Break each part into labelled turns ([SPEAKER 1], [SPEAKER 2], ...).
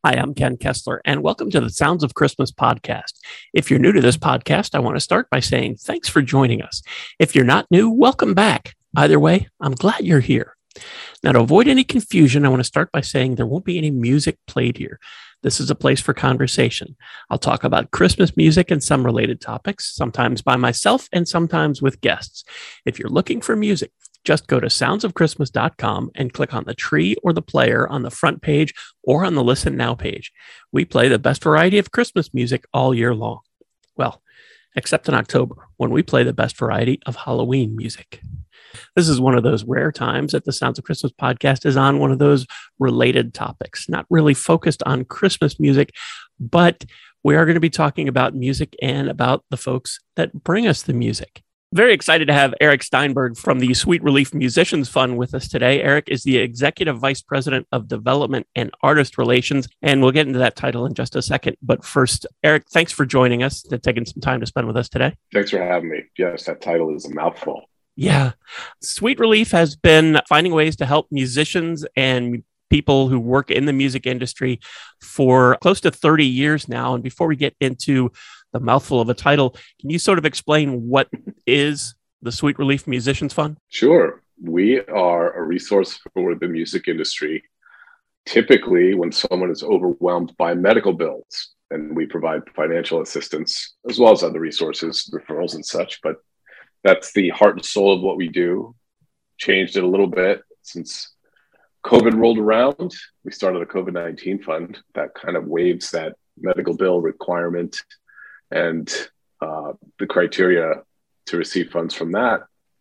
[SPEAKER 1] Hi, I'm Ken Kessler, and welcome to the Sounds of Christmas podcast. If you're new to this podcast, I want to start by saying thanks for joining us. If you're not new, welcome back. Either way, I'm glad you're here. Now, to avoid any confusion, I want to start by saying there won't be any music played here. This is a place for conversation. I'll talk about Christmas music and some related topics, sometimes by myself and sometimes with guests. If you're looking for music, just go to soundsofchristmas.com and click on the tree or the player on the front page or on the Listen Now page. We play the best variety of Christmas music all year long. Well, except in October, when we play the best variety of Halloween music. This is one of those rare times that the Sounds of Christmas podcast is on one of those related topics, not really focused on Christmas music, but we are going to be talking about music and about the folks that bring us the music. Very excited to have Eric Steinberg from the Sweet Relief Musicians Fund with us today. Eric is the Executive Vice President of Development and Artist Relations, and we'll get into that title in just a second. But first, Eric, thanks for joining us, and taking some time to spend with us today.
[SPEAKER 2] Thanks for having me. Yes, that title is a mouthful.
[SPEAKER 1] Yeah. Sweet Relief has been finding ways to help musicians and people who work in the music industry for close to 30 years now. And before we get into the mouthful of a title, can you sort of explain what is the Sweet Relief Musicians Fund?
[SPEAKER 2] Sure. We are a resource for the music industry, typically when someone is overwhelmed by medical bills, and we provide financial assistance as well as other resources, referrals and such. But that's the heart and soul of what we do. Changed it a little bit since COVID rolled around. We started a COVID-19 fund that kind of waives that medical bill requirement. And the criteria to receive funds from that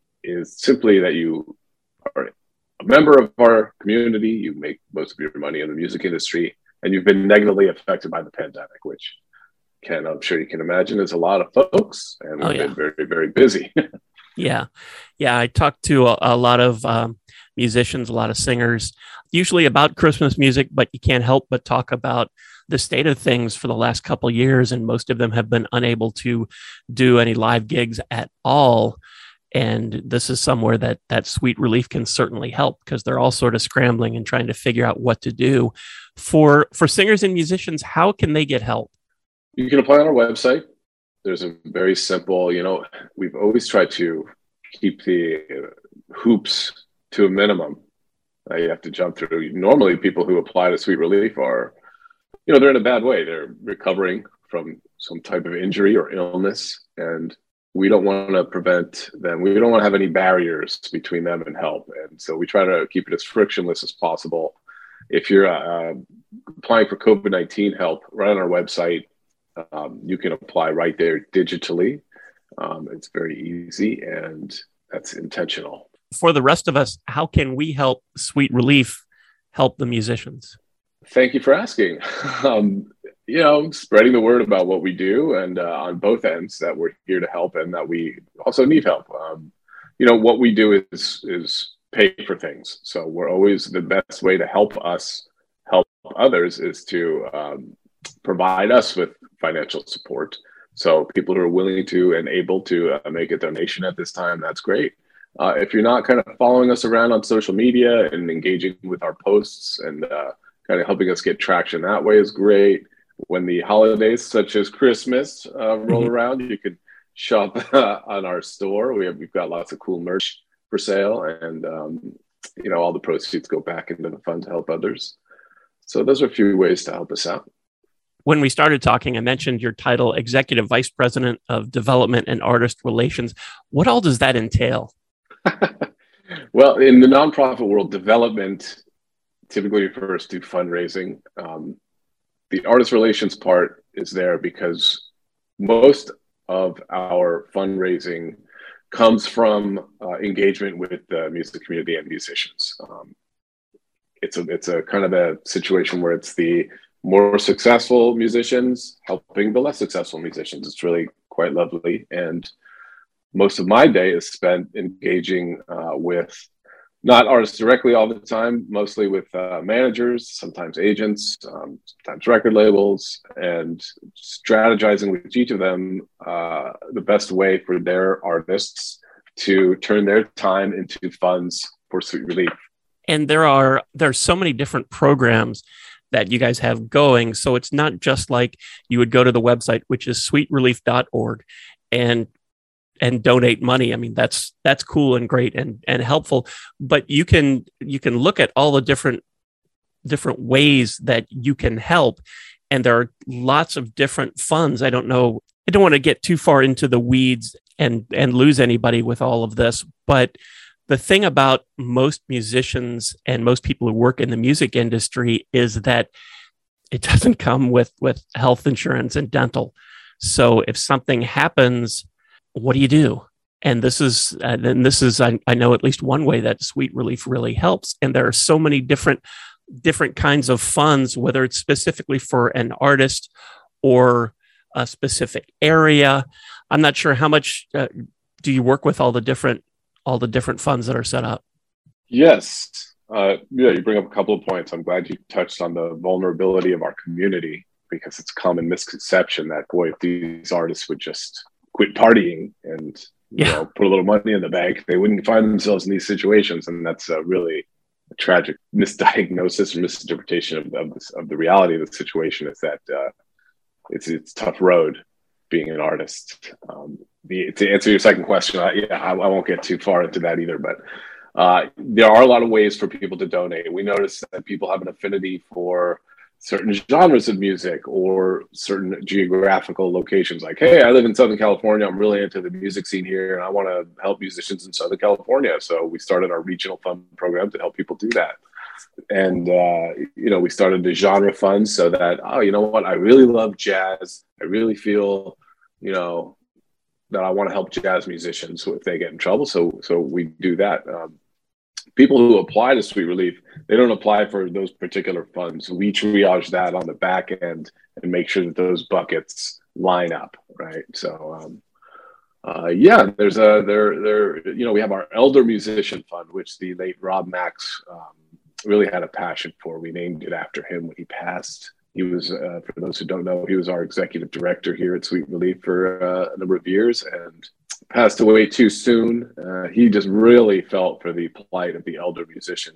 [SPEAKER 2] is simply that you are a member of our community, you make most of your money in the music industry, and you've been negatively affected by the pandemic, which, Ken, I'm sure you can imagine, is a lot of folks, and we've been very, very busy.
[SPEAKER 1] Yeah. I talked to a lot of musicians, a lot of singers, usually about Christmas music, but you can't help but talk about the state of things for the last couple of years, and most of them have been unable to do any live gigs at all. And this is somewhere that Sweet Relief can certainly help, because they're all sort of scrambling and trying to figure out what to do. For singers and musicians, how can they get help?
[SPEAKER 2] You can apply on our website. There's a very simple, we've always tried to keep the hoops to a minimum that you have to jump through. Normally, people who apply to Sweet Relief are, they're in a bad way. They're recovering from some type of injury or illness, and we don't want to prevent them. We don't want to have any barriers between them and help. And so we try to keep it as frictionless as possible. If you're applying for COVID-19 help, right on our website, you can apply right there digitally. It's very easy, and that's intentional.
[SPEAKER 1] For the rest of us, how can we help Sweet Relief help the musicians?
[SPEAKER 2] Thank you for asking. Spreading the word about what we do, and on both ends, that we're here to help and that we also need help. What we do is pay for things. So we're always, the best way to help us help others is to provide us with financial support. So people who are willing to and able to make a donation at this time, that's great. If you're not kind of following us around on social media and engaging with our posts and kind of helping us get traction that way is great. When the holidays such as Christmas roll around, you can shop on our store. We've got lots of cool merch for sale, and all the proceeds go back into the fund to help others. So those are a few ways to help us out.
[SPEAKER 1] When we started talking, I mentioned your title, Executive Vice President of Development and Artist Relations. What all does that entail?
[SPEAKER 2] Well, in the nonprofit world, development typically refers to fundraising. The artist relations part is there because most of our fundraising comes from engagement with the music community and musicians. It's a kind of a situation where it's the more successful musicians helping the less successful musicians. It's really quite lovely. And most of my day is spent engaging with not artists directly all the time, mostly with managers, sometimes agents, sometimes record labels, and strategizing with each of them the best way for their artists to turn their time into funds for Sweet Relief.
[SPEAKER 1] And there's so many different programs that you guys have going. So it's not just like you would go to the website, which is sweetrelief.org, and donate money. I mean, that's cool and great and helpful, but you can look at all the different ways that you can help. And there are lots of different funds. I don't want to get too far into the weeds and lose anybody with all of this. But the thing about most musicians and most people who work in the music industry is that it doesn't come with health insurance and dental. So if something happens, what do you do? And this is I know at least one way that Sweet Relief really helps. And there are so many different kinds of funds, whether it's specifically for an artist or a specific area. I'm not sure how much do you work with all the different funds that are set up?
[SPEAKER 2] Yes. You bring up a couple of points. I'm glad you touched on the vulnerability of our community, because it's a common misconception that, boy, if these artists would just quit partying and put a little money in the bank, they wouldn't find themselves in these situations. And that's really a tragic misdiagnosis or misinterpretation of the reality of the situation. Is that it's a tough road being an artist. To answer your second question, I won't get too far into that either, but there are a lot of ways for people to donate. We notice that people have an affinity for certain genres of music or certain geographical locations. Like, hey, I live in Southern California. I'm really into the music scene here, and I want to help musicians in Southern California. So we started our regional fund program to help people do that. And, we started the genre fund so that, you know what, I really love jazz. I really feel, that I want to help jazz musicians if they get in trouble. So we do that. People who apply to Sweet Relief, they don't apply for those particular funds. We triage that on the back end and make sure that those buckets line up, right? So, we have our Elder Musician Fund, which the late Rob Max really had a passion for. We named it after him when he passed. He was, for those who don't know, he was our executive director here at Sweet Relief for a number of years and passed away too soon. He just really felt for the plight of the elder musician.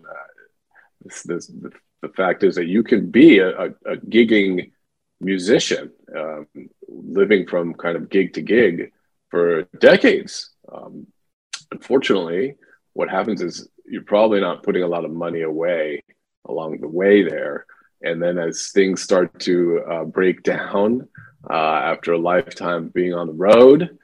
[SPEAKER 2] The fact is that you can be a gigging musician, living from kind of gig to gig for decades. Unfortunately, what happens is you're probably not putting a lot of money away along the way there. And then as things start to break down after a lifetime being on the road,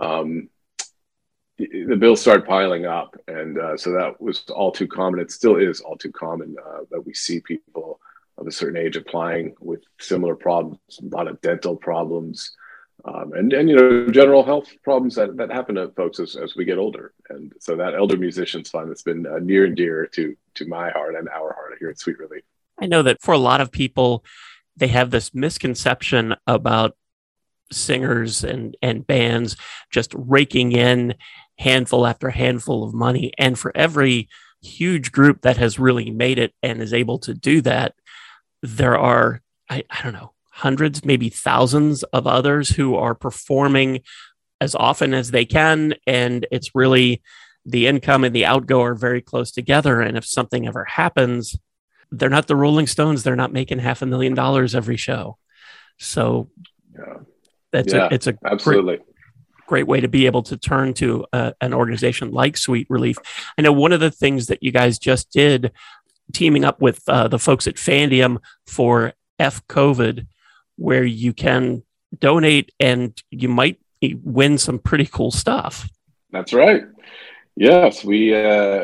[SPEAKER 2] the bills start piling up. And so that was all too common. It still is all too common that we see people of a certain age applying with similar problems, a lot of dental problems, and general health problems that happen to folks as we get older. And so that Elder Musicians Fund has been near and dear to my heart and our heart here at Sweet Relief.
[SPEAKER 1] I know that for a lot of people, they have this misconception about singers and bands just raking in handful after handful of money. And for every huge group that has really made it and is able to do that, there are, I don't know, hundreds, maybe thousands of others who are performing as often as they can. And it's really the income and the outgo are very close together. And if something ever happens, they're not the Rolling Stones. They're not making $500,000 every show. So it's a
[SPEAKER 2] absolutely
[SPEAKER 1] great way to be able to turn to an organization like Sweet Relief. I know one of the things that you guys just did, teaming up with the folks at Fandium for F-COVID, where you can donate and you might win some pretty cool stuff.
[SPEAKER 2] That's right. Yes, we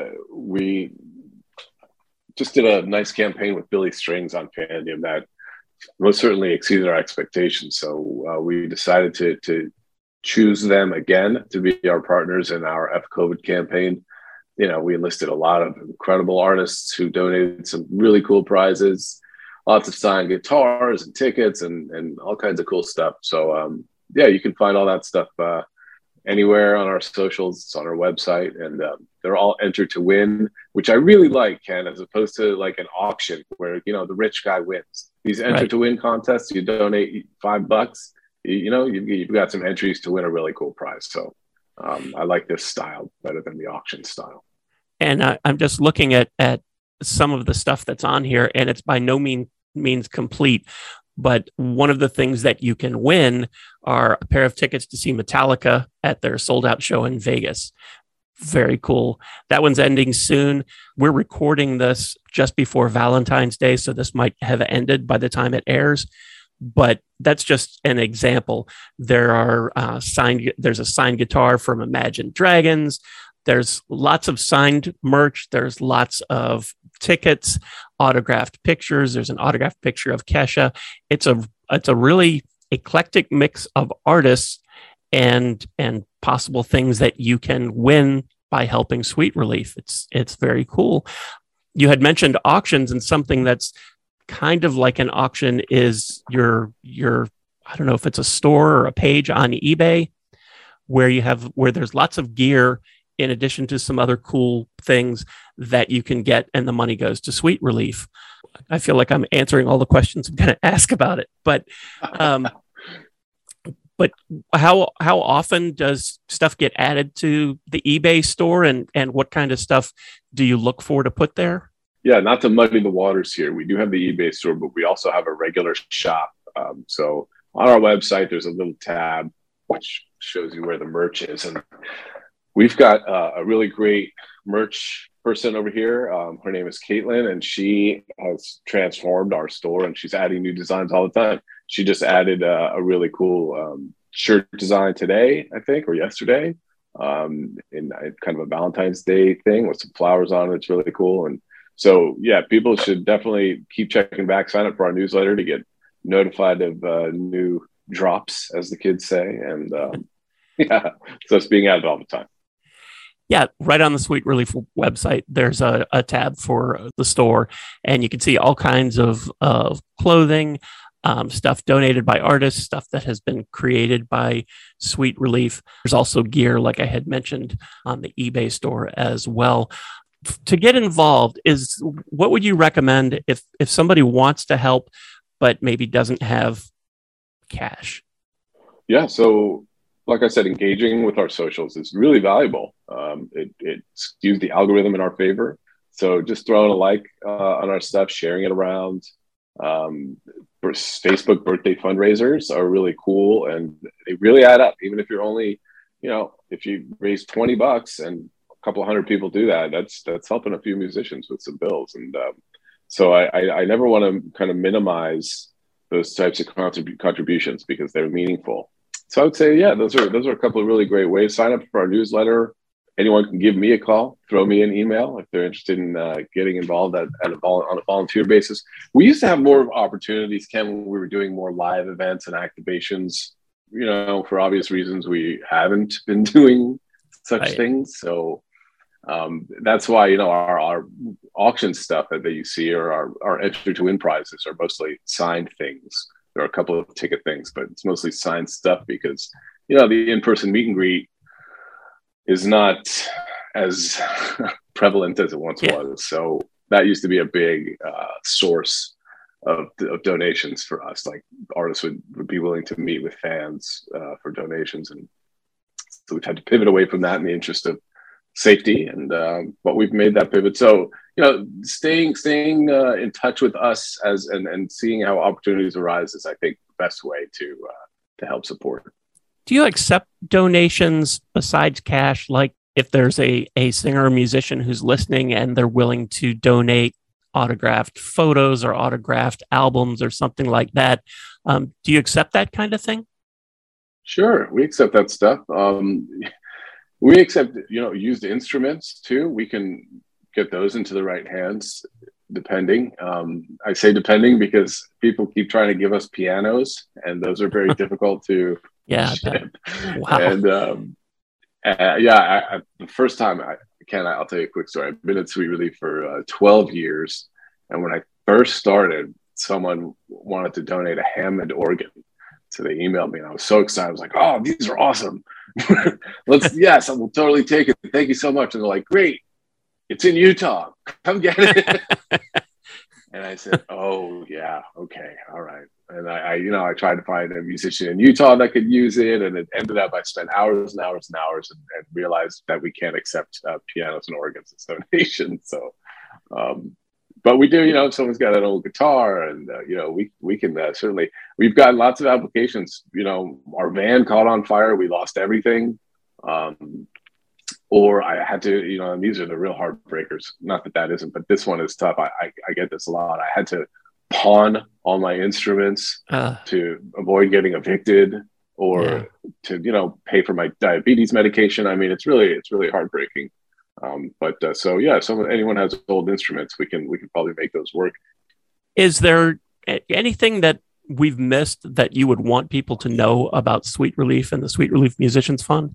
[SPEAKER 2] just did a nice campaign with Billy Strings on Fandium that most certainly exceeded our expectations. So we decided to choose them again to be our partners in our F-COVID campaign. We enlisted a lot of incredible artists who donated some really cool prizes, lots of signed guitars and tickets and all kinds of cool stuff. So you can find all that stuff anywhere on our socials. It's on our website, and they're all entered to win, which I really like, Ken, as opposed to like an auction where, the rich guy wins. These enter to win contests, you donate $5, you've got some entries to win a really cool prize. So I like this style better than the auction style. And
[SPEAKER 1] I'm just looking at some of the stuff that's on here, and it's by no means complete. But one of the things that you can win are a pair of tickets to see Metallica at their sold out show in Vegas. Very cool. That one's ending soon. We're recording this just before Valentine's Day, so this might have ended by the time it airs. But that's just an example. There's a signed guitar from Imagine Dragons. There's lots of signed merch. There's lots of tickets, autographed pictures. There's an autographed picture of Kesha. It's a really eclectic mix of artists and possible things that you can win by helping Sweet Relief. It's very cool. You had mentioned auctions, and something that's kind of like an auction is your I don't know if it's a store or a page on eBay where there's lots of gear in addition to some other cool things that you can get, and the money goes to Sweet Relief. I feel like I'm answering all the questions I'm going to ask about it, but how often does stuff get added to the eBay store, and what kind of stuff do you look for to put there?
[SPEAKER 2] Yeah, not to muddy the waters here. We do have the eBay store, but we also have a regular shop. So on our website, there's a little tab which shows you where the merch is. And we've got a really great merch person over here. Her name is Caitlin, and she has transformed our store, and she's adding new designs all the time. She just added a really cool shirt design today, I think, or yesterday, in kind of a Valentine's Day thing with some flowers on it. It's really cool. And so, yeah, people should definitely keep checking back, sign up for our newsletter to get notified of new drops, as the kids say. And yeah, so it's being added all the time.
[SPEAKER 1] Yeah, right on the Sweet Relief website, there's a tab for the store, and you can see all kinds of clothing, stuff donated by artists, stuff that has been created by Sweet Relief. There's also gear, like I had mentioned, on the eBay store as well. To get involved, what would you recommend if somebody wants to help but maybe doesn't have cash?
[SPEAKER 2] Yeah, so like I said, engaging with our socials is really valuable. It skews the algorithm in our favor. So just throwing a like on our stuff, sharing it around. Facebook birthday fundraisers are really cool, and they really add up. Even if you're only, if you raise $20 and a couple hundred people do that, that's helping a few musicians with some bills. And so I never want to kind of minimize those types of contributions because they're meaningful. So I would say, yeah, those are a couple of really great ways. Sign up for our newsletter. Anyone can give me a call, throw me an email if they're interested in getting involved on a volunteer basis. We used to have more opportunities, Ken, when we were doing more live events and activations. For obvious reasons, we haven't been doing such things. So that's why, our auction stuff that you see, or our enter to win prizes, are mostly signed things. There are a couple of ticket things, but it's mostly signed stuff because, the in-person meet and greet is not as prevalent as it once was. So that used to be a big source of donations for us. Like artists would be willing to meet with fans for donations. And so we've had to pivot away from that in the interest of safety. And but we've made that pivot. So, staying in touch with us and seeing how opportunities arise is, I think, the best way to help support.
[SPEAKER 1] Do you accept donations besides cash? Like if there's a singer or musician who's listening and they're willing to donate autographed photos or autographed albums or something like that, do you accept that kind of thing?
[SPEAKER 2] Sure, we accept that stuff. We accept, used instruments too. We can get those into the right hands, depending. I say depending because people keep trying to give us pianos, and those are very difficult to ship.
[SPEAKER 1] Wow.
[SPEAKER 2] And the first time, I'll tell you a quick story. I've been at Sweet Relief for 12 years, and when I first started, someone wanted to donate a Hammond organ. So they emailed me, and I was so excited. I was like, "Oh, these are awesome! Yes, I will totally take it. Thank you so much." And they're like, "Great, it's in Utah. Come get it." And I said, "Oh yeah, okay, all right." And I tried to find a musician in Utah that could use it, and it ended up I spent hours and hours and hours and realized that we can't accept pianos and organs as donations. So but we do, if someone's got an old guitar, and we can certainly. We've got lots of applications. Our van caught on fire, we lost everything, or I had to, and these are the real heartbreakers. Not that isn't, but this one is tough. I get this a lot. I had to pawn all my instruments to avoid getting evicted, or to pay for my diabetes medication. I mean, it's really heartbreaking. So if anyone has old instruments, we can probably make those work.
[SPEAKER 1] Is there anything that we've missed that you would want people to know about Sweet Relief and the Sweet Relief Musicians Fund?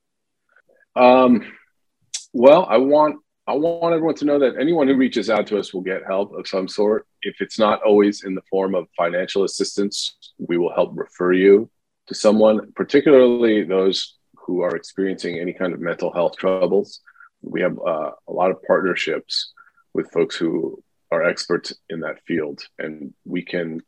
[SPEAKER 2] Well, I want everyone to know that anyone who reaches out to us will get help of some sort. If it's not always in the form of financial assistance, we will help refer you to someone, particularly those who are experiencing any kind of mental health troubles. We have a lot of partnerships with folks who are experts in that field, and we can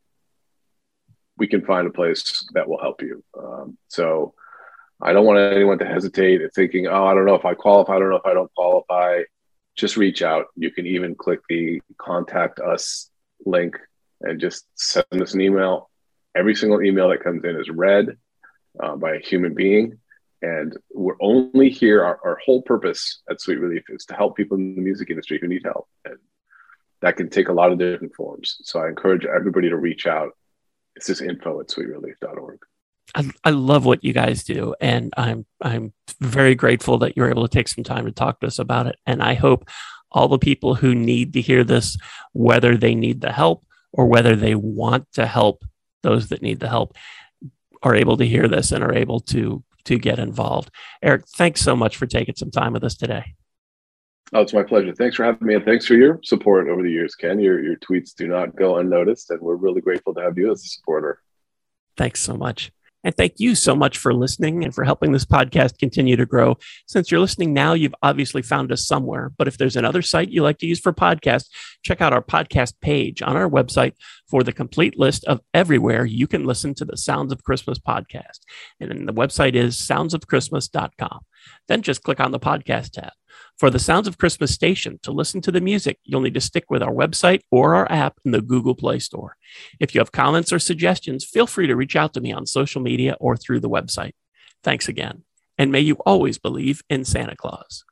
[SPEAKER 2] find a place that will help you. So I don't want anyone to hesitate at thinking, oh, I don't know if I qualify. I don't know if I don't qualify. Just reach out. You can even click the contact us link and just send us an email. Every single email that comes in is read by a human being. And we're only here, our whole purpose at Sweet Relief is to help people in the music industry who need help. And that can take a lot of different forms. So I encourage everybody to reach out. It's just info@sweetrelief.org.
[SPEAKER 1] I love what you guys do. And I'm very grateful that you're able to take some time to talk to us about it. And I hope all the people who need to hear this, whether they need the help or whether they want to help those that need the help, are able to hear this and are able to get involved. Eric, thanks so much for taking some time with us today.
[SPEAKER 2] Oh, it's my pleasure. Thanks for having me, and thanks for your support over the years, Ken. Your tweets do not go unnoticed, and we're really grateful to have you as a supporter.
[SPEAKER 1] Thanks so much. And thank you so much for listening and for helping this podcast continue to grow. Since you're listening now, you've obviously found us somewhere. But if there's another site you like to use for podcasts, check out our podcast page on our website for the complete list of everywhere you can listen to the Sounds of Christmas podcast. And then the website is soundsofchristmas.com. Then just click on the podcast tab. For the Sounds of Christmas station, to listen to the music, you'll need to stick with our website or our app in the Google Play Store. If you have comments or suggestions, feel free to reach out to me on social media or through the website. Thanks again, and may you always believe in Santa Claus.